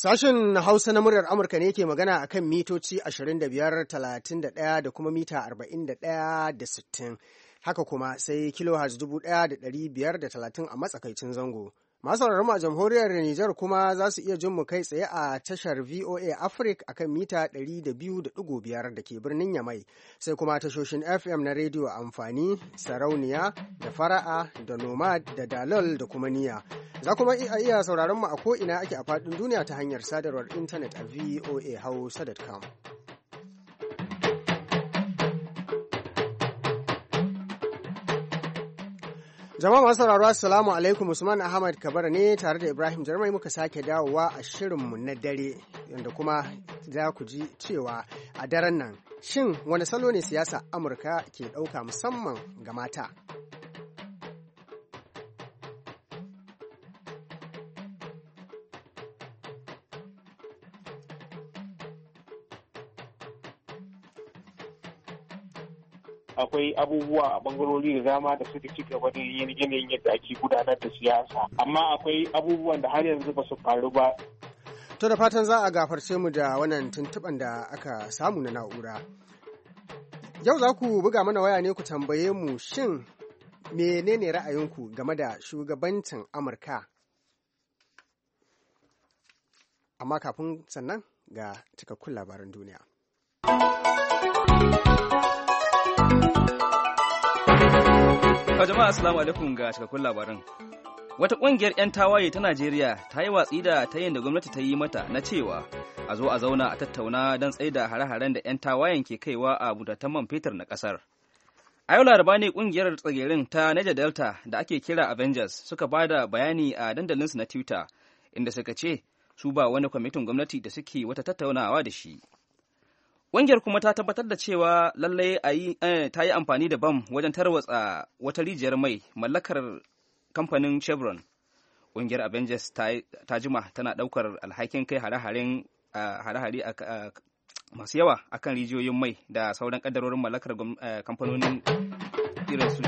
Sashen Hausa na muryar Amurka ne ke magana a kan mitoci 25, 31 da kuma mita 41 da 60. Haka kuma sai kilohertz 1530 a matsakaicin zango. Masu a jamhuriyar Nijar kuma za su iya jin mu kai tsaye a tashar VOA Africa akan mita 200.5 da ke birnin Yamai, sai kuma tashoshin FM na rediyo amfani, sarauniya da fara'a da nomad da dalol da kuma niya. Za kuma iya sauraron mu a ko'ina ake a faɗin duniya ta hanyar sadarwar intanet a voahausa.com. Jama'a masu sauraro assalamu alaikum, Usman Ahmad Kabara ne tare da Ibrahim Jarmai muka sake dawowa a shirinmu na dare, yadda kuma za ku ji cewa a daren nan shin wani salo ne siyasa Amurka ke ɗauka musamman ga mata? Akwai abubuwa a bangarori da dama da suka ci gaba da yanayin yadda ake gudanar da siyasa, amma akwai abubuwan da har yanzu ba su faru ba. To da fatan za a gafarce mu da wannan tuntuɓan da aka samu na na'ura. Yau za ku buga mana waya ne ku tambaye mu shin menene ra'ayinku game da shugabancin Amurka? Amma kafin sannan ga cikakkun labaran duniya. Jama'a assalamu alaikum ga cikakkun labaran. Wata ƙungiyar 'yan tawaye ta Najeriya ta yi watsi da tayin da gwamnati ta yi mata na cewa a zo a zauna a tattauna don tsaida hare-haren da 'yan tawayen ke kaiwa a budatan man fetur na ƙasar. A yau Laraba ne ƙungiyar tsagerin ta Niger Delta da ake kira Avengers suka ba da bayani a dandalinsu na Twitter, inda suka ce su ba wani kwamitin gwamnati da suke wata tattaunawa da shi. Ƙungiyar kuma ta tabbatar da cewa lallai ta yi amfani da bam wajen tarwatsa wata rijiyar mai mallakar kamfanin Chevron. Ƙungiyar Avengers ta jima tana ɗaukar alhakin kai hare-hare masu yawa akan rijiyoyin mai da sauran ƙaddarorin mallakar kamfanonin irinsu.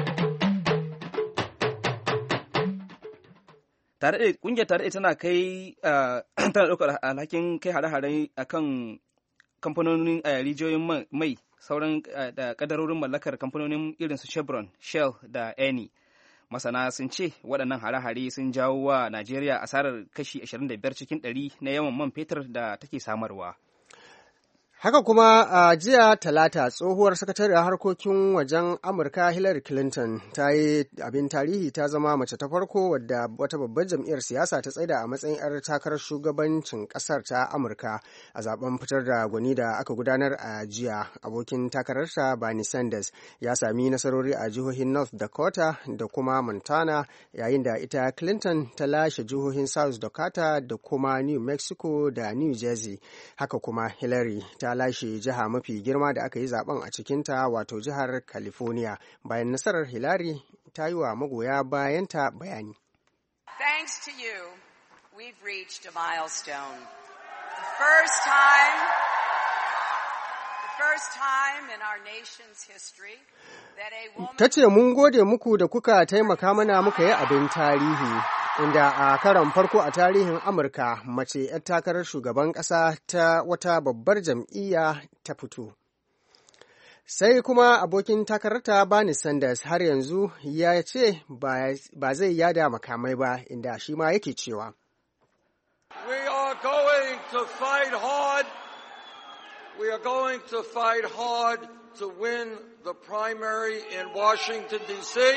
Ƙungiyar tare tana ɗaukar alhakin kai hare-hare akan kamfanonin rijiyoyin mai sauran da kadarorin mallakar kamfanonin irin su Chevron, Shell da Eni. Masana sun ce waɗannan hare-hare sun jawo wa Najeriya asarar kashi 25 cikin 100 na yawan man fetur da take samarwa. Haka kuma a jiya Talata tsohuwar sakatariyar harkokin wajen Amurka Hillary Clinton ta yi abin tarihi, ta zama mace ta farko wadda wata babbar jam'iyyar siyasa ta tsaida a matsayin 'yar takarar shugabancin kasar ta Amurka a zaben fitar da gwani da aka gudanar a jiya. Abokin takararta Bernie Sanders ya sami nasarori a jihohin North Dakota da kuma Montana, yayin da ita Clinton ta lashe jihohin South Dakota da kuma New Mexico da New Jersey. Haka kuma Hillary ta lashe jiha mafi girma da aka yi zaben a cikinta, wato jihar California. Bayan nasarar Hillary ta yi wa magoya bayanta bayani. Thanks to you, we've reached a milestone. The first time in our nation's history that a woman... Ta ce mun gode muku da kuka taimaka mana muka yi abin tarihi. Inda a karon farko a tarihin Amurka mace 'yar takarar shugaban ƙasa ta wata babbar jam'iyya ta fito. Sai kuma abokin takararta Bernie Sanders har yanzu ya ce ba zai yada makamai ba, inda shi ma yake cewa. We are going to fight hard. We are going to fight hard to win the primary in Washington, D.C.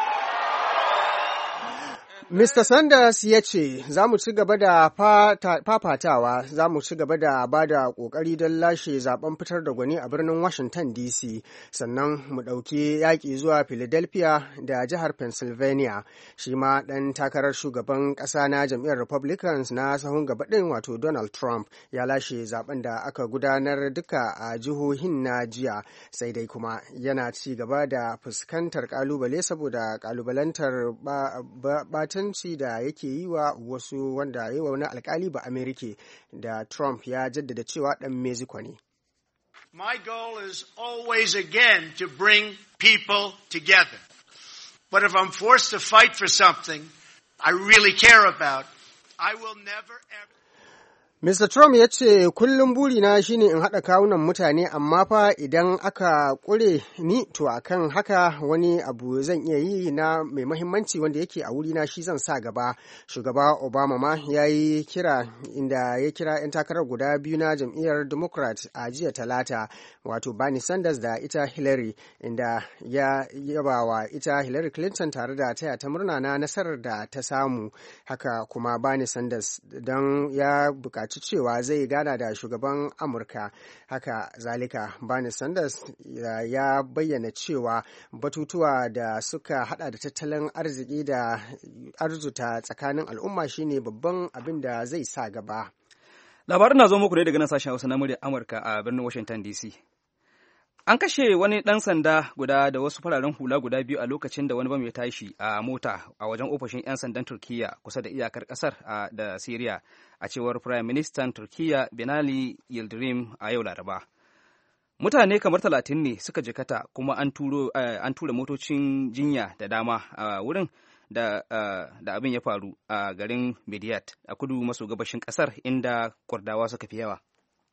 Mr. Sanders ya ce, za mu ci gaba da fafatawa, za mu ci gaba da ba da ƙoƙari don lashe zaben fitar da gwani a birnin Washington DC, sannan mu ɗauki yaƙi zuwa Philadelphia da jihar Pennsylvania. Shi ma ɗan takarar shugaban ƙasa na jam'iyyar Republicans na sahun gaba ɗin, wato Donald Trump, ya lashe zaben da aka gudanar duka a jihohin na jiya, sai dai kuma yana ci gaba da fuskantar ƙalubale saboda ƙalubalantar batanci da yake yi wa wasu, wanda yi wa wani alkali ba Amerika, da Trump ya jaddada cewa ɗan Mexico ne. My goal is always again to bring people together. But if I'm forced to fight for something I really care about, I will never ever... Mr. Trump ya ce kullum burina shine in haɗa kawunan mutane amma fa idan aka ƙure ni to akan haka wani abu zan iya yi na mai mahimmanci wanda yake a wurina shi zan sa gaba. Shugaba Obama ma ya yi kira inda ya kira 'yan takarar guda biyu na jam'iyyar Democrat a jiya Talata wato Bernie Sanders da ita Hillary inda ya yaba wa ita Hillary Clinton tare da taya ta murna na nasarar da ta samu. Haka kuma Bernie Sanders don ya buƙaci cewa zai gana da shugaban Amurka. Haka zalika Bernie Sanders ya bayyana cewa batutuwa da suka hada da tattalin arziki da arzuta tsakanin al'umma shine babban abin da zai sa gaba. Labarin na zo muku ne daga nan sashen Hausa na muryar Amurka a birnin Washington DC. An kashe wani ɗan sanda guda da wasu fararen hula guda biyu a lokacin da wani bam ya tashi a mota a wajen ofishin 'yan sandan Turkiyya kusa da iyakar ƙasar da Siriya, a cewar Prime Minister Turkiyya Binali Yildirim a yau Laraba. Mutane kamar 30 ne suka jikata kuma an tura motocin jinya da dama a wurin da abin ya faru a garin Midyat a kudu maso gabashin ƙasar inda Kurdawa suka fi yawa.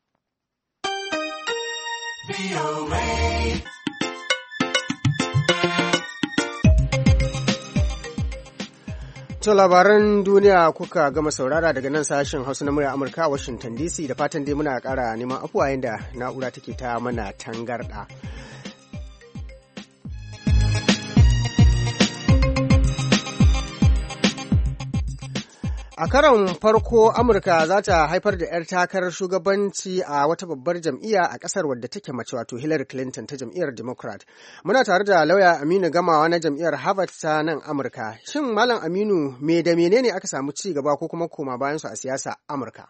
To labaran duniya kuka gama saurara daga nan sashen Hausa na murya Amurka a Washington DC, da fatan dai muna ƙara neman afuwa yayin da na'ura take ta mana tangarɗa. A karon farko Amurka za ta haifar da 'yar takarar shugabanci a wata babbar jam'iyya a ƙasar wadda take mace, wato Hillary Clinton ta jam'iyyar Democrat. Muna tare da lauya Aminu Gamawa na jam'iyyar Harvard ta nan Amurka. Shin Malam Aminu, me da menene aka samu ci gaba ko kuma koma bayan su a siyasa Amurka?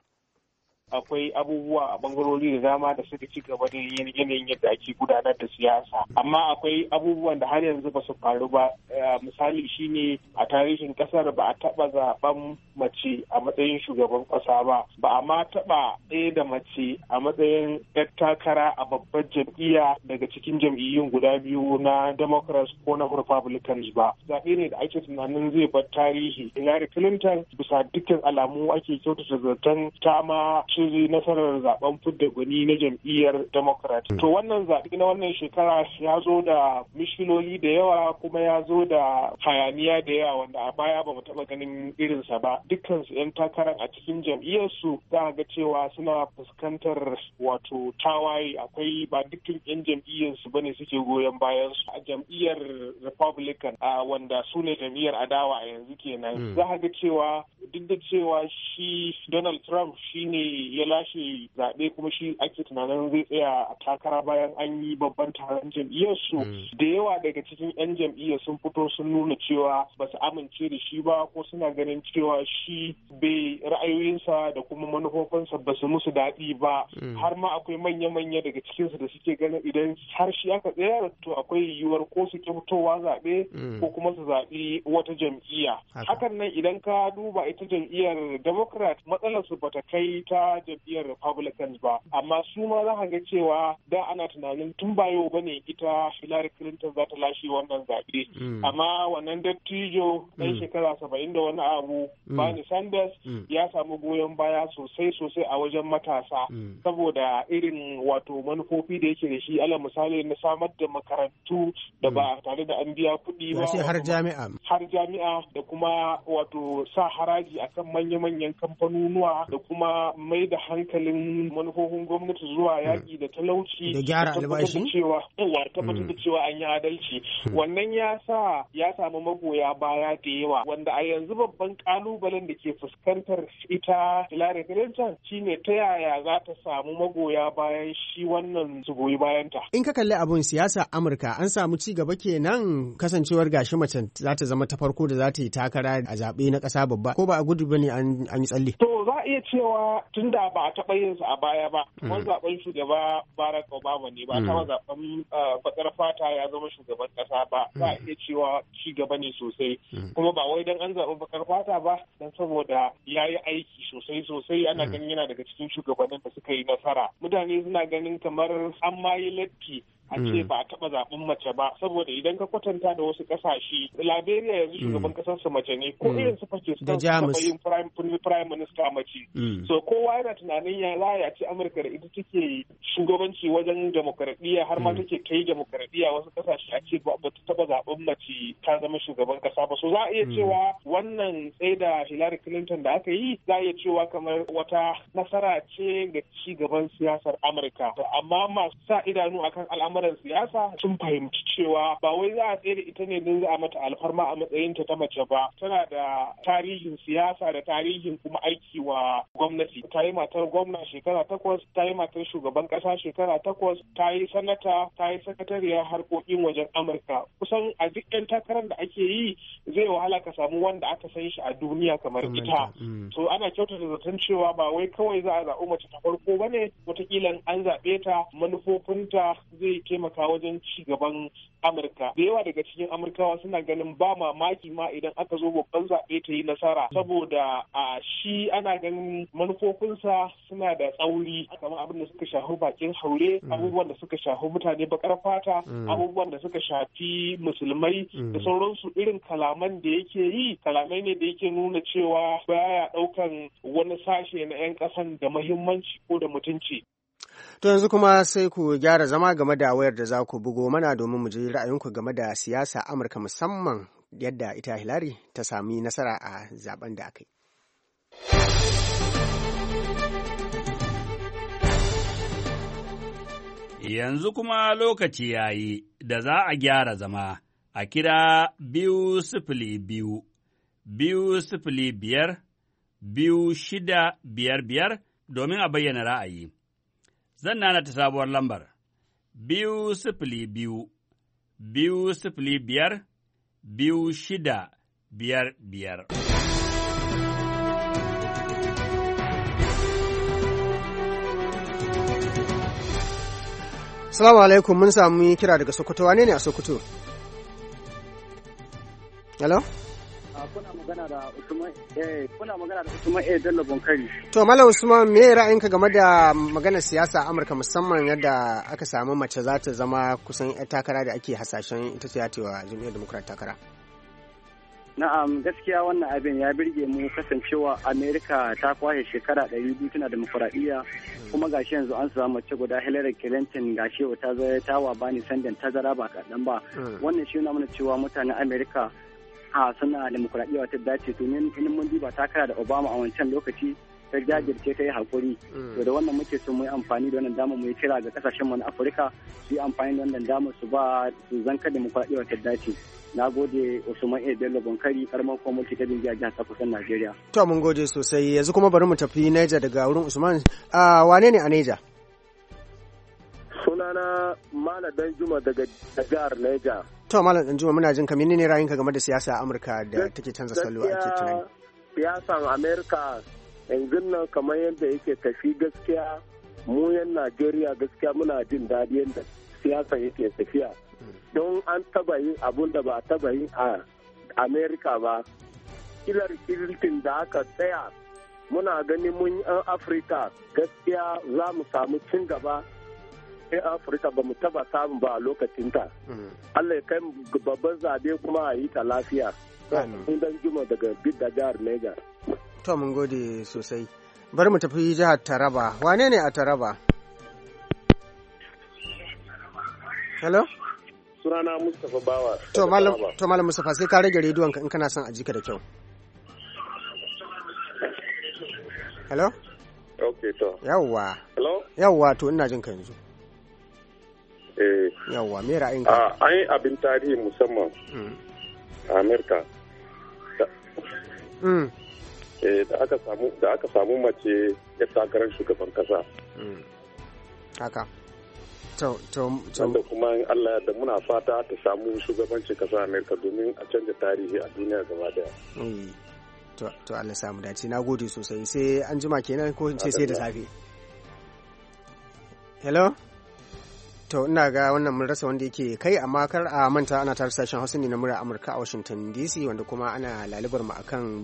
Akwai abubuwa a bangarori da dama da suka ci gaba da yanayin yadda ake gudanar da siyasa, amma akwai abubuwan da har yanzu ba su faru ba. Misali shine a tarihin kasar ba a taba zaben mace a matsayin shugaban kasa ba a ma taba ɗaya da mace a matsayin yar takara a babbar jam'iyya daga cikin jam'iyyun guda biyu na Democrats ko na Republicans ba. Zaɓe ne da ake tunanin zai bar tarihi. Hillary Clinton bisa dukkan alamu ake kyautata zaton ta ma nasarar zaben fidda gwani na jam'iyyar Democrat. To wannan zaɓe na wannan shekara ya zo da mishkiloli da yawa kuma ya zo da hayaniya da yawa wanda a baya ba mu taɓa ganin irinsa ba. Dukkan su 'yan takarar a cikin jam'iyyarsu za a ga cewa suna fuskantar wato tawaye. Akwai ba dukkan 'yan jam'iyyarsu ba ne suke goyon bayan su. A jam'iyyar Republican wanda su ne jam'iyyar adawa a yanzu kenan. Za a ga cewa duk da cewa shi Donald Trump shi ne ya lashe zaɓe kuma shi ake tunanin zai tsaya a takara bayan an yi babban taron jam'iyyarsu. Da yawa daga cikin 'yan jam'iyyar sun fito sun nuna cewa ba su amince da shi ba ko suna ganin cewa shi bai ra'ayoyinsa da kuma manufofinsa ba su musu daɗi ba. Har ma akwai manya-manya daga cikinsu da suke ganin idan har shi aka tsayar to akwai yiwuwar ko su ki fitowa zaɓe ko kuma su zaɓi wata jam'iyya. Hakan nan idan ka duba ita jam'iyyar Democrat matsalar su bata kai ta jam'iyyar Republicans ba, amma su ma za ka ga cewa da ana tunanin tun ba yau bane ita Hillary Clinton za ta lashe wannan zaɓe. Amma wannan dattijo ɗan shekara 70 da wani abu Bernie Sanders ya samu goyon baya sosai a wajen matasa saboda irin wato manufofi da yake da shi, ala misali na samar da makarantu da ba tare da an biya kuɗi ba har jami'a da kuma wato sa haraji akan manya-manyan kamfanonuwa da kuma mai da hankalin manufofin gwamnati zuwa yaƙi da talauci da gyara albashi tabbatar da cewa an yi adalci. Wannan ya sa ya samu magoya baya da yawa, wanda a yanzu babban kalubalen da ke fuskantar ita Hillary Clinton shine ta yaya za ta samu magoya bayan shi wannan su goyi bayanta. In ka kalli abun siyasa Amurka an samu ci gaba kenan, kasancewar gashi mace za ta zama ta farko da za ta yi takara a zaɓe na ƙasa babba, ko ba a gudu bane an yi tsalle? To za a iya cewa tun da ba a taɓa yin su a baya ba, wani zaɓen shugaba Barack Obama ne, ba a taɓa zaɓen bakar fata ya zama shugaban ƙasa ba. Za a iya cewa ci gaba ne sosai, kuma ba wai don an zaɓi bakar fata ba, don saboda ya yi aiki sosai ana ganin yana daga cikin shugabannin da suka yi nasara. Mutane suna ganin kamar an ma yi latti a ce ba a taɓa zaɓen mace ba, saboda idan ka kwatanta da wasu ƙasashe, Liberia yanzu shugaban ƙasar su mace ne, ko irin su Pakistan su taɓa yin prime minister mace. So kowa yana tunanin ya za ce Amurka da ita take shugabanci wajen demokaradiyya har ma take kai demokaradiyya wasu ƙasashe a ce ba ta taɓa zaɓen mace ta zama shugaban ƙasa ba. So za a iya cewa wannan tsaye da Hillary Clinton da aka yi, za a iya cewa kamar wata nasara ce ga ci gaban siyasar Amurka. Amma masu sa idanu akan al'amuran siyasa sun fahimci cewa ba wai za a tsaye da ita ne don za a mata alfarma a matsayinta ta mace ba. Tana da tarihin siyasa da tarihin kuma aiki wa gwamnati. Ta yi matar gwamna shekara 8, ta yi matar shugaban ƙasa shekara 8, ta yi sanata, ta yi sakatariyar harkokin wajen Amurka. Kusan a duk 'yan takarar da ake yi zai wahala ka samu wanda aka san shi a duniya kamar ita. So ana kyautata zaton cewa ba wai kawai za a zaɓi mace ta farko ba ne, wataƙila an zaɓe ta manufofinta zai taimaka wajen ci gaban Amurka. Da yawa daga cikin Amurkawa suna ganin ba mamaki ma idan aka zo babban zaɓe ta yi nasara, saboda a shi ana ganin manufofinsa suna da tsauri, kamar abin da suka shafi bakin haure, abubuwan da suka shafi mutane bakar fata, abubuwan da suka shafi musulmai da sauransu. Irin kalaman da yake yi, kalamai ne da yake nuna cewa baya ɗaukan wani sashe na 'yan ƙasan da muhimmanci ko da mutunci. To yanzu kuma sai ku gyara zama game da wayar da za ku bugo mana domin mu ji ra'ayinku game da siyasa Amurka, musamman yadda ita Hillary ta sami nasara a zaben da aka yi. Yanzu kuma lokaci ya yi da za a gyara zama a kira 202 205 2655 domin a bayyana ra'ayi. Zan nana ta sabuwar lambar 202 205 2655. Salamu alaikum, mun samu kira daga Sokoto. Wane ne a Sokoto? Hello? Kuna magana da Usman Bello Bonkari. To Malam Usman, me ra'ayinka game da maganar siyasa Amurka, musamman yadda aka samu mace za ta zama kusan 'yar takara da ake hasashen ita ce wa Jam'iyyar Democrat takara? Na'am, gaskiya wannan abin ya birge mu, kasancewa Amerika ta kwashe shekara 200 tana demokuraɗiyya, kuma gashi yanzu an samu mace guda Hillary Clinton gashi ta zai tawa bani sandan tazara ba kaɗan ba. Wannan shi yana mana cewa mutanen Amerika suna demokuraɗiyya ta dace, domin in mun diba takara da Obama a wancan lokaci ta jajirce ta yi haƙuri. To da wannan muke so mu yi amfani da wannan damar mu yi kira ga kasashen mu na Afirka su yi amfani da wannan damar su zanka demokuraɗiyya ta dace. Na gode Usman Bello Bonkari, karamar kwamiti ta Binjiya jihar Sokoto, Najeriya. To mun gode sosai. Yanzu kuma bari mu tafi Niger daga wurin Usman. Wane ne a Niger? Sunana Malam Danjuma daga jihar Niger. To Malam Danjuma, muna jin ka, menene ra'ayinka game da siyasa Amurka da take canza salo ake tunani? Siyasan Amerika yanzu nan kamar yadda yake tafi, gaskiya mu yan Najeriya gaskiya muna jin daɗi yadda siyasa yake tafiya. Don an taba yin abun da ba a taba yin a Amerika ba. Hillary Clinton da aka tsaya, muna ganin mun yan Afirka gaskiya za mu samu cin gaba. Yan Afirka ba mu taba samun ba a lokacinta. Allah ya kai babban zabe kuma a yi ta lafiya. Sun dan juma daga Bidda jihar Niger. To mun gode sosai. Bari mu tafi jihar Taraba. Wane ne a Taraba? Hello? Sunana Mustapha Bawa. To Malam Mustapha, sai ka rage rediyon ka in kana son a ji ka da kyau. Hello? Okay, to. Yawwa. Hello? Yawwa, to ina jin ka yanzu. Yawwa, me ra'ayinka? An yi abin tarihi musamman a Amerika. Da aka samu mace ya takarar shugaban kasa. Haka. Wanda kuma Allah da muna fata ta samu shugabancin kasa Amerika domin a canza tarihi a duniya gaba daya. To Allah samu dace. Na gode sosai. Sai an jima kenan ko in ce sai da safe. Hello? To ina ga wannan mun rasa wanda yake kai, amma kar a manta ana tare sashen Hausa ne na murya Amurka a Washington DC, wanda kuma ana lalibar mu akan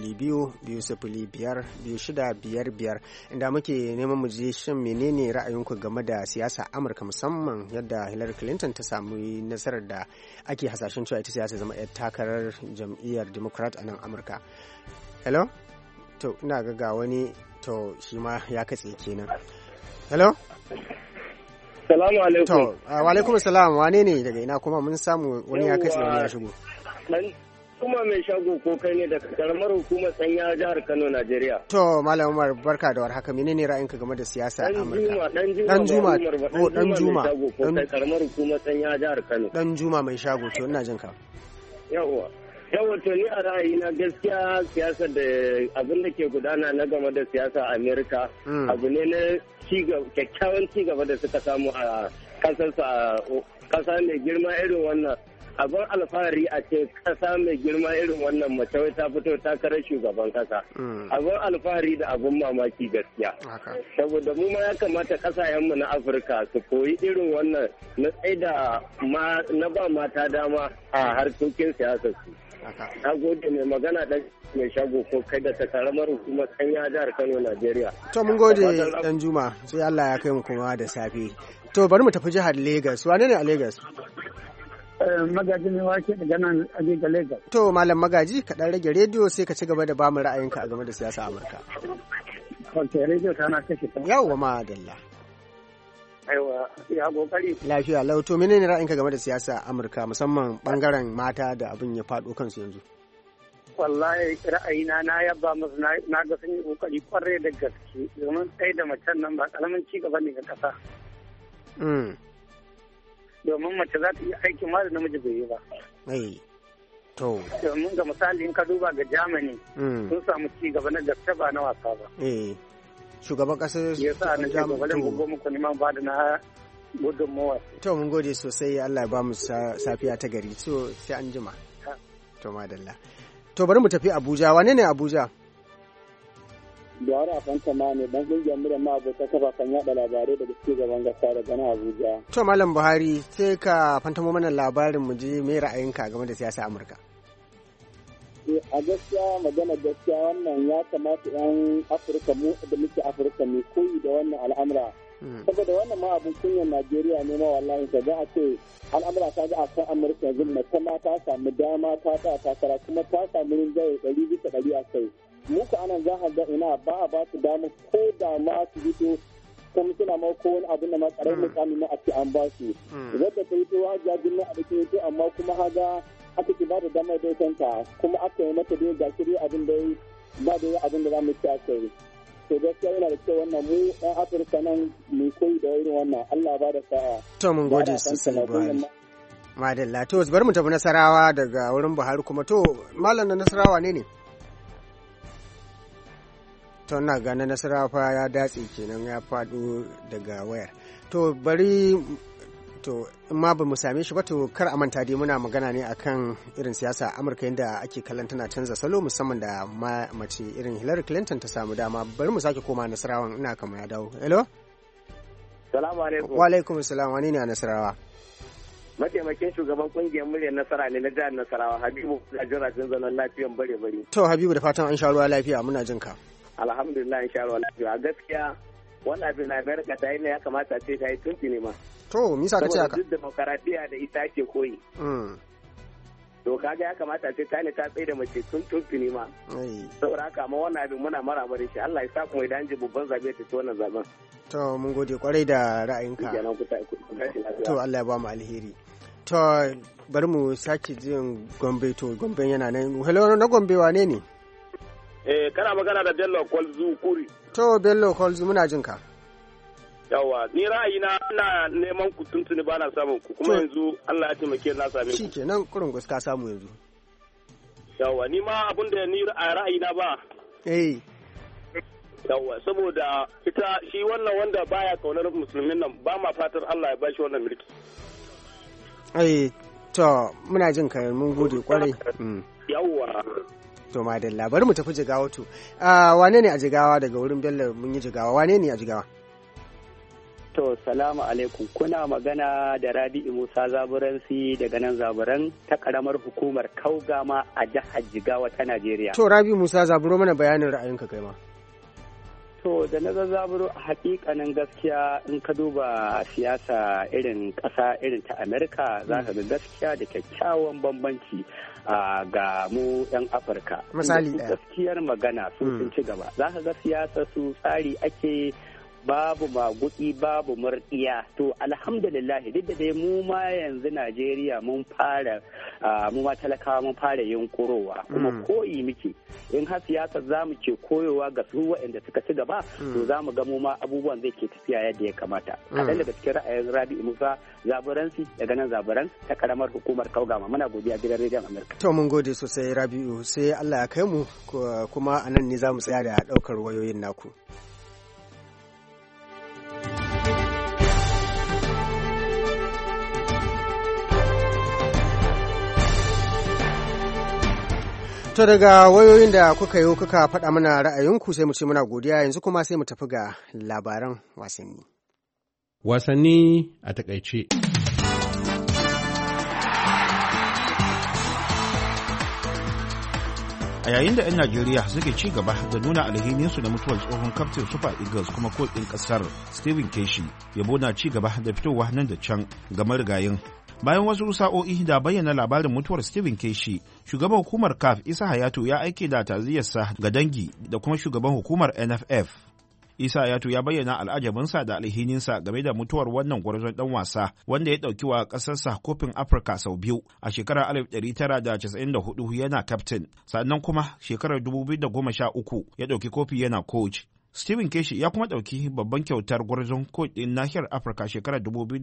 202-205-2655 inda muke neman mu je shin menene ra'ayinku game da siyasa Amurka, musamman yadda Hillary Clinton ta samu nasarar da ake hasashen cewa ita siyasa zama 'yar takarar jam'iyyar Democrat a nan Amurka. Hello? To ina ga wani to shi ma ya katse kenan. Hello? Salamu alaikum. To, wa alaikum salam, wane ne daga ina kuma mun samu wani ya katse wani ya shigo. Dan kuma mai shago ko kai ne daga karamar hukumar Sanya jihar Kano, Najeriya. To, Malam Umar barka da warhaka. Menene ra'ayinka game da siyasa a Amurka? Dan Juma. Dan Juma. Dan karamar hukumar Sanya jihar Kano. Dan Juma mai shago, to ina jin ka. Yawwa to ni a ra'ayina gaskiya siyasa da abin da ke gudana na game da siyasa a Amerika abu ne na kyakkyawan cigaba da suka samu a kasa mai girma irin wannan. Abin alfahari a ce kasa mai girma irin wannan mace wai ta fito takarar shugaban kasa. Abin alfahari da abin mamaki gaskiya. Saboda mu ma ya kamata kasashenmu na Afirka su koyi irin wannan na tsaida na ba mata dama a harkokin siyasar su. Na gode mai magana dan mai shago ko kai da ta karamar hukumar Sanya jihar Kano, Najeriya. To mun gode dan Juma, sai Allah ya kai mu kuma da safe. To bari mu tafi jihar Lagos. Wane ne a Lagos? Magaji ne wake daga nan a Lagos. To Malam Magaji, ka dan rage rediyo sai ka ci gaba da ba mu ra'ayinka a game da siyasa Amurka. Okay, rediyo ta na kashe ta. Yawwa madalla. Aiwa, ya kokari. Lafiya lau. To menene ra'ayinka game da siyasa Amurka, musamman bangaren mata da abin ya faɗo kansu yanzu? Wallahi ra'ayina na yaba musu na ga sun yi kokari kwarai da gaske domin tsaye da macen nan ba karamin ci gaba ne ga kasa. Domin mace za ta yi aikin ma da namiji bai yi ba. To. Domin ga misali in ka duba ga Germany sun samu ci gaba na gaske ba na wasa ba. Shugaban kasar ya sa na jagobalin gugu muku neman ba da na gudunmawa. To mun gode sosai, Allah ya ba mu safiya ta gari. So sai an jima. To madalla. To bari mu tafi Abuja. Wane ne Abuja? Buhari a fanta ma ne dan kungiyar muryar ma abota kafafen yada labarai daga shugaban gasa daga nan Abuja. To Malam Buhari, sai ka fantamo mana labarin mu je me ra'ayinka game da siyasa Amurka. A gaskiya magana gaskiya wannan ya kamata 'yan Afirka mu da muke Afirka ne koyi da wannan al'amura. Saboda wannan ma abin kunyar Najeriya ne ma wallahi ka ga a ce al'amura ta ga a kan Amurka yanzu mace ma ta samu dama ta takara kuma ta samu rinjaye 100% a kai. Mu ka anan za ka ga ina ba a ba su dama ko da ma su fito kuma suna ma ko wani abin da ma karamin mukami na a ce an ba su. Wadda ta yi to hajjajin na a dake to amma kuma haga aka ki ba da damar daitanta kuma aka yi mata dai gashi dai abin da ba da abin da za mu ci aka yi. To gaskiya yana da kyau wannan mu ɗan Afirka nan mu koyi da irin wannan Allah ba da sa'a. To mun gode sosai Buhari. Madalla to bari mu tafi Nasarawa daga wurin Buhari kuma to malam na Nasarawa ne. To na ga na Nasarawa fa ya datse kenan ya faɗo daga wayar. To bari to in ma ba mu same shi ba to kar a manta dai muna magana ne akan irin siyasa Amurka yadda ake kallon tana canza salo musamman da mace irin Hillary Clinton ta samu dama. Bari mu sake koma Nasarawan, ina kama ya dawo. Hello? Salamu alaikum. Wa alaikum salam, wani ne a Nasarawa? Mataimakin shugaban kungiyar muryar Nasara ne na jihar Nasarawa, Habibu da jirafin zanen lafiyan bare-bare. To Habibu, da fatan an sha ruwa lafiya, muna jin ka. Alhamdulillah an sha ruwa lafiya. Gaskiya wannan abin na Amerika ta yi ne ya kamata ce ta yi tunti ne ma. To, misa ka ce haka? Saboda duk demokaradiyya da ita ake koyi. To, kaga ya kamata ce ta ne ta tsaye da mace tunti ne ma. Saboda haka amma wannan abin muna maraba da shi. Allah ya sa kuma idan ji babban zabe ta ci wannan zaben. To, mun gode kwarai da ra'ayinka. To, Allah ya ba mu alheri. To, bari mu sake jin Gombe. To, Gombe yana nan. Hello, na Gombe wane ne? Kana magana da Bello Kolzu Kuri. To, Bello Kolzu muna jin ka. Yawa, ni ra'ayina ina neman ku tuntuni ba na samun ku, kuma yanzu Allah ya taimake na same ku. Shikenan kurin ka samu yanzu. Yawa, ni ma abin da ni ra'ayina ba. Yawa, saboda ita shi wannan wanda baya kaunar musulmin nan ba ma fatar Allah ya ba shi wannan mulki. To muna jin ka, mun gode kwarai. Yawa. To madalla, bari mu tafi Jigawa to. Wane ne a Jigawa daga wurin Bello mun yi Jigawa? Wane ne a Jigawa? To, salamu alaikum. Kuna magana da Rabi'u Musa Zaburansi daga nan Zaburan ta karamar hukumar Kaugama a jihar Jigawa ta Najeriya. To, Rabi'u Musa Zaburo mana bayanin ra'ayinka kai ma. To, da na Zaburo a hakikanin gaskiya in ka duba siyasa irin ƙasa irin ta Amerika za ka ga gaskiya da kyakkyawan bambanci ga mu 'yan Afirka. Misali ɗaya. Gaskiyar magana sun ci gaba. Za ka ga siyasa su tsari ake babu magudi babu murdiya. To alhamdulillah duk da dai mu ma yanzu Najeriya mun fara mu ma talakawa mun fara yunkurowa kuma koyi muke in har siyasar zamu ke koyowa ga su waɗanda suka ci gaba to zamu ga mu ma abubuwan zai ke tafiya yadda ya kamata. Kaɗan daga cikin ra'ayin Rabi'u Musa Zaburansi daga nan Zaburan ta karamar hukumar Kaugama. Muna godiya gidan rediyon Amurka. To mun gode sosai Rabi'u, sai Allah ya kai mu kuma anan ne zamu tsaya da ɗaukar wayoyin naku. To daga wayoyin da kuka faɗa mana ra'ayinku sai mu ce muna godiya, yanzu kuma sai mu tafi ga labaran wasanni. Wasanni a takaice. A yayin da 'yan Najeriya suke ci gaba da nuna alhininsu da mutuwar tsohon kaftin Super Eagles kuma koɗin ƙasar Stephen Keshi, yabo na ci gaba da fitowa nan da can ga marigayin. Bayan wasu sa'o'i da bayyana labarin mutuwar Stephen Keshi, shugaban hukumar CAF Isa Hayatu ya aike da ta'aziyarsa ga dangi da kuma shugaban hukumar NFF. Isa Hayatu ya bayyana al'ajabinsa da alhininsa game da mutuwar wannan gwarzon dan wasa wanda ya ɗauki wa ƙasarsa kofin Afirka sau biyu a shekarar 1994 yana kaftin, sannan kuma shekarar 2013 ya ɗauki kofi yana coach. Stephen Keshi ya kuma ɗauki babban kyautar gwarzon ɗin nahiyar Afirka shekarar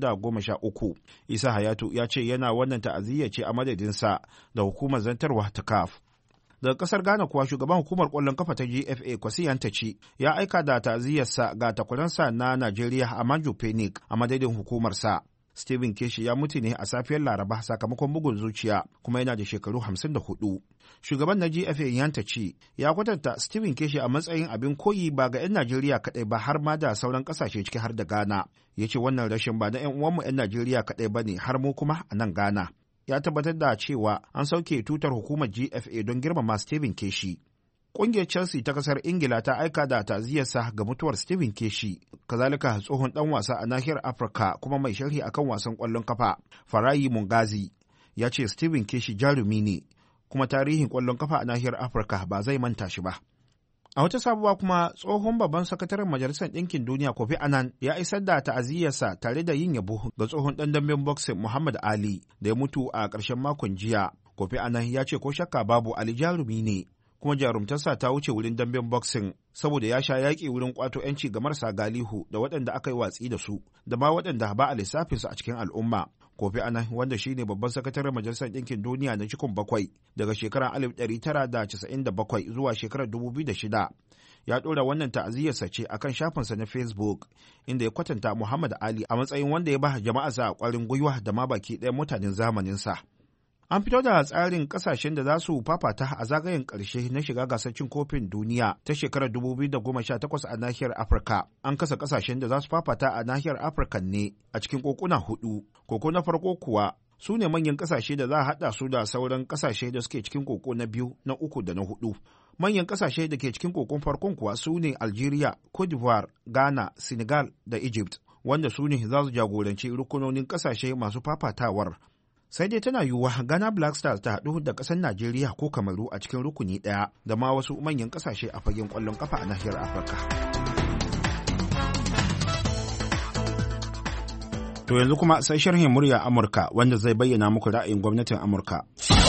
2013. Isa Hayatu ya ce yana wannan ta'aziyya ce a madadinsa da hukumar zantarwa ta CAF. Daga ƙasar Ghana kuwa shugaban hukumar ƙwallon kafa ta GFA Kwasi Yantaci ya aika da ta'aziyyarsa ga takwaransa na Najeriya Amanju Phoenix a madadin hukumarsa. Stephen Keshi ya mutu ne a safiyar Laraba sakamakon bugun zuciya kuma yana da shekaru 54. Shugaban na GFA Yantaci ya kwatanta Stephen Keshi a matsayin abin koyi ba ga 'yan Najeriya kaɗai ba har ma da sauran ƙasashe ciki har da Ghana. Ya ce wannan rashin ba na 'yan uwanmu 'yan Najeriya kaɗai ba ne har mu kuma a nan Ghana. Ya tabbatar da cewa an sauke tutar hukumar GFA don girmama Stephen Keshi. Ƙungiyar Chelsea ta ƙasar Ingila ta aika da ta'aziyarsa ga mutuwar Stephen Keshi, kazalika tsohon ɗan wasa a nahiyar Afirka kuma mai sharhi akan wasan ƙwallon kafa, Farayi Mungazi, ya ce Stephen Keshi jarumi ne, kuma tarihin ƙwallon kafa a nahiyar Afirka ba zai manta shi ba. A wata sabuwa kuma tsohon babban sakataren Majalisar Ɗinkin Duniya Kofi Annan ya isar da ta'aziyyarsa tare da yin yabo ga tsohon ɗan damben boxing Muhammad Ali da ya mutu a ƙarshen makon jiya. Kofi Annan ya ce ko shakka babu Ali jarumi ne, kuma jarumtarsa ta wuce wurin damben boxing saboda ya sha yaƙi wurin ƙwato 'yanci ga marasa galihu da waɗanda aka yi watsi da su da ma waɗanda ba a lissafinsu a cikin al'umma. Kofi Annan wanda shine babban sakataren Majalisar Ɗinkin Duniya na cikin bakwai daga shekarar 1997 zuwa shekarar 2006 ya ɗora wannan ta'aziyyarsa ce akan shafinsa na Facebook inda ya kwatanta Muhammad Ali a matsayin wanda ya ba jama'arsa ƙwarin gwiwa da ma baki ɗayan mutanen zamaninsa. An fito da tsarin kasashen da za su fafata a zagayen ƙarshe na shiga gasar cin kofin duniya ta shekarar 2018 a nahiyar Afirka. An kasa kasashen da za su fafata a nahiyar Afirka ne a cikin kokuna hudu. Koko na farko kuwa su ne manyan kasashe da za a haɗa su da sauran kasashe da suke cikin koko na biyu, na uku da na hudu. Manyan kasashe da ke cikin kokon farkon kuwa su ne Algeria, Cote d'Ivoire, Ghana, Senegal da Egypt, wanda su ne za su jagoranci rukunonin kasashe masu fafatawar. Sai dai tana yiwuwa Ghana Black Stars ta haɗu da ƙasar Najeriya ko Kamaru a cikin rukuni ɗaya da ma wasu manyan ƙasashe a fagen ƙwallon ƙafa a nahiyar Afirka. To yanzu kuma sai sharhin murya Amurka wanda zai bayyana muku ra'ayin gwamnatin Amurka.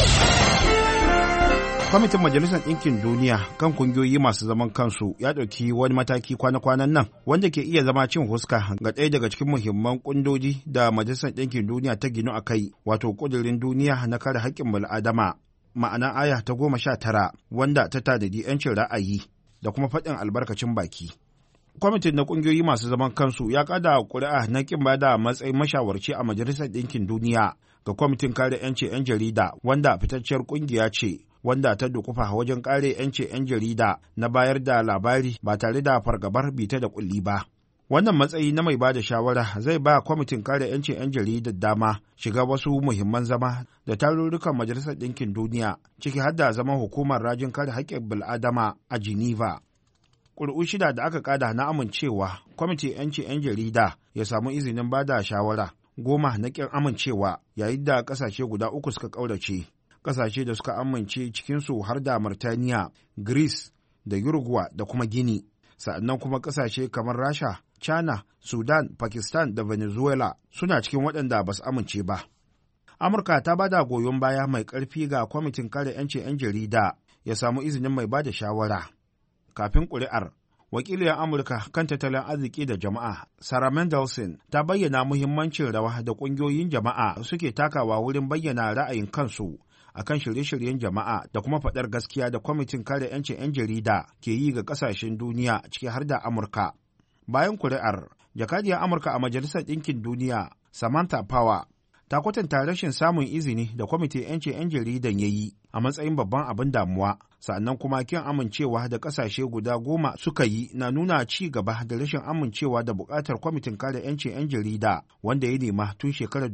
Kwamitin Majalisar Ɗinkin Duniya kan kungiyoyi masu zaman kansu ya ɗauki wani mataki kwana-kwanan nan wanda ke iya zama cin huska ga ɗaya daga cikin muhimman ƙundoji da Majalisar Ɗinkin Duniya ta ginu a kai, wato ƙudurin duniya na kare haƙƙin bil'adama, ma'ana aya ta 19 wanda ta tanadi 'yancin ra'ayi da kuma faɗin albarkacin baki. Kwamitin na ƙungiyoyi masu zaman kansu ya kada ƙuri'a na ƙin bada matsayin mashawarci a Majalisar Ɗinkin Duniya ga Kwamitin Kare 'Yancin 'Yan Jarida wanda fitacciyar ƙungiya ce wanda ta dukufa wajen kare 'yancin 'yan jarida na bayar da labari ba tare da fargabar bita da kulli ba. Wannan matsayi na mai ba da shawara zai ba kwamitin kare 'yancin 'yan jaridar dama shiga wasu muhimman zama da tarurrukan Majalisar Ɗinkin Duniya, ciki har da zaman hukumar rajin kare haƙƙin bil'adama a Geneva. Ƙuri'u 6 da aka kada na amincewa kwamitin 'yancin 'yan jarida ya samu izinin ba da shawara, 10 na ƙin amincewa, yayin da ƙasashe guda 3 suka ƙaurace. Ƙasashe da suka amince cikinsu har da Mauritania, Greece da Uruguay da kuma Guinea. Sa'annan kuma ƙasashe kamar Rasha, China, Sudan, Pakistan da Venezuela suna cikin waɗanda ba su amince ba. Amurka ta bada goyon baya mai ƙarfi ga kwamitin kare 'yancin 'yan jarida ya samu izinin mai ba da shawara. Kafin ƙuri'ar, wakiliyar Amurka kan tattalin arziki da jama'a, Sarah Mendelson, ta bayyana muhimmancin rawa da ƙungiyoyin jama'a suke takawa wurin bayyana ra'ayin kansu akan shirye-shiryen jama'a da kuma faɗar gaskiya da kwamitin kare 'yancin 'yan jarida ke yi ga ƙasashen duniya ciki har da Amurka. Bayan kuri'ar, jakadiyar Amurka a Majalisar Ɗinkin Duniya, Samantha Power, ta kwatanta rashin samun izini da kwamitin 'yancin 'yan jaridan ya yi a matsayin babban abin damuwa, sannan kuma kin amincewa da ƙasashe guda 10 suka yi na nuna ci gaba da rashin amincewa da buƙatar kwamitin kare 'yancin 'yan jarida wanda ya nema tun shekarar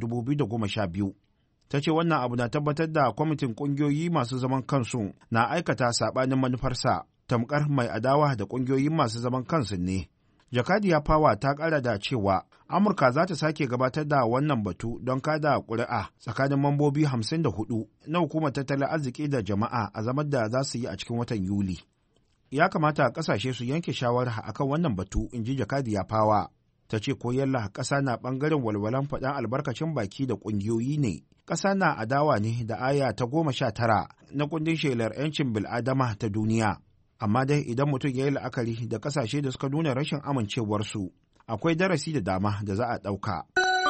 2012. Ta ce wannan abu na tabbatar da kwamitin ƙungiyoyi masu zaman kansu na aikata saɓanin manufarsa, tamkar mai adawa da ƙungiyoyin masu zaman kansu ne. Jakadiya Power ta ƙara da cewa Amurka za ta sake gabatar da wannan batu don kada ƙuri'a tsakanin mambobi 54 na hukumar tattalin arziki da jama'a a zamar da za su yi a cikin watan Yuli. Ya kamata ƙasashe su yanke shawara akan wannan batu, in ji Jakadiya Power. Ta ce ko yalla ƙasa na ɓangaren walwalan faɗan albarkacin baki da ƙungiyoyi ne. Ƙasa na adawa ne da aya ta 19 na kundin shelar 'yancin bil'adama ta duniya. Amma dai idan mutum ya yi la'akari da ƙasashe da suka nuna rashin amincewarsu, akwai darasi da dama da za a ɗauka.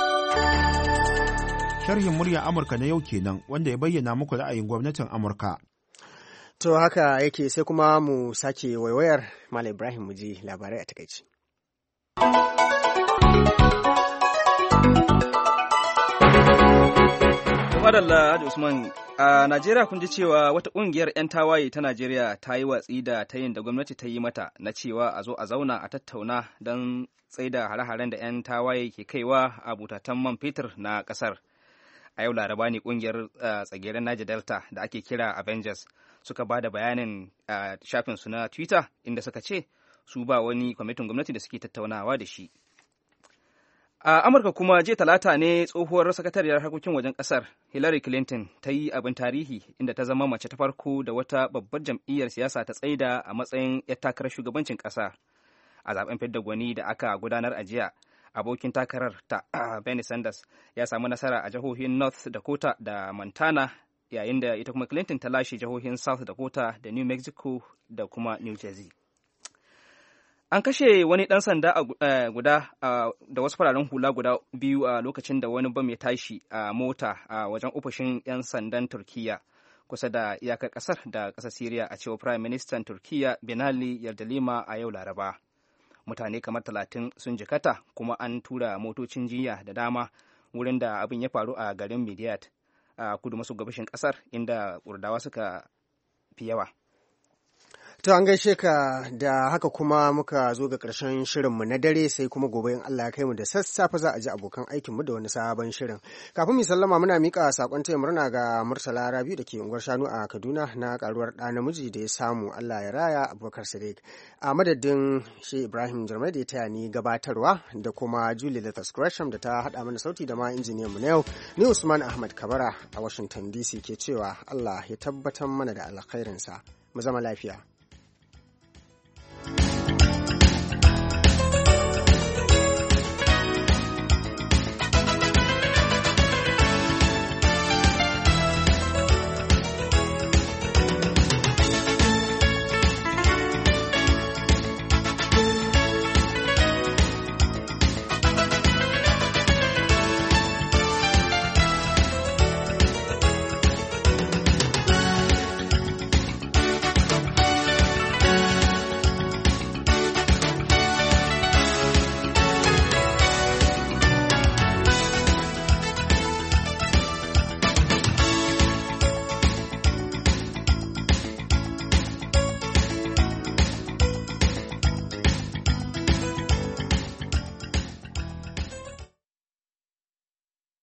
Sharhin muryar Amurka na yau kenan, wanda ya bayyana muku ra'ayin gwamnatin Amurka. To haka yake, sai kuma mu sake waiwayar Malam Ibrahim mu ji labarai a takaici. Madalla Hadi Usman, a Najeriya kun ji cewa wata ƙungiyar 'yan tawaye ta Najeriya ta yi watsi da tayin da gwamnati ta yi mata na cewa a zo a zauna a tattauna don tsaida hare-haren da 'yan tawaye ke kaiwa a butatan man fetur na ƙasar. A yau Laraba ne ƙungiyar tsageren Niger Delta da ake kira Avengers suka ba da bayanin shafinsu na Twitter inda suka ce su ba wani kwamitin gwamnati da suke tattaunawa da shi. A Amurka kuma jiya Talata ne tsohuwar sakatariyar harkokin wajen ƙasar Hillary Clinton ta yi abin tarihi inda ta zama mace ta farko da wata babbar jam'iyyar siyasa ta tsaida a matsayin 'yar takarar shugabancin ƙasa. A zaben fidda gwani da aka gudanar a jiya, abokin takarar ta Bernie Sanders ya samu nasara a jihohin North Dakota da Montana, yayin da ita kuma Clinton ta lashe jihohin South Dakota da New Mexico da kuma New Jersey. An kashe wani ɗan sanda guda da wasu fararen hula guda 2 a lokacin da wani bam ya tashi a mota a wajen ofishin 'yan sandan Turkiyya kusa da iyakar ƙasar da ƙasar Siriya, a cewa Prime Minister Turkiyya Binali Yardalima a yau Laraba. Mutane kamar 30 sun jikata, kuma an tura motocin jinya da dama wurin da abin ya faru a garin Midyat a kudu maso gabashin ƙasar, inda Kurdawa suka fi yawa. To an gaishe ka, da haka kuma muka zo ga ƙarshen shirinmu na dare, sai kuma gobe in Allah ya kai mu da sassafe za a ji abokan aikinmu da wani sabon shirin. Kafin mu sallama muna miƙa saƙon taya murna ga Murtala Rabiu da ke unguwar Shanu a Kaduna na karuwar ɗa namiji da ya samu, Allah ya raya, Abubakar Sadiq. A madadin shi Ibrahim Jarmai da ya taya ni gabatarwa, da kuma Julie Lathas Gresham da ta haɗa mana sauti, da ma injiniyan mu na yau, ni Usman Ahmad Kabara a Washington DC ke cewa Allah ya tabbatar mana da alkhairinsa. Mu zama lafiya.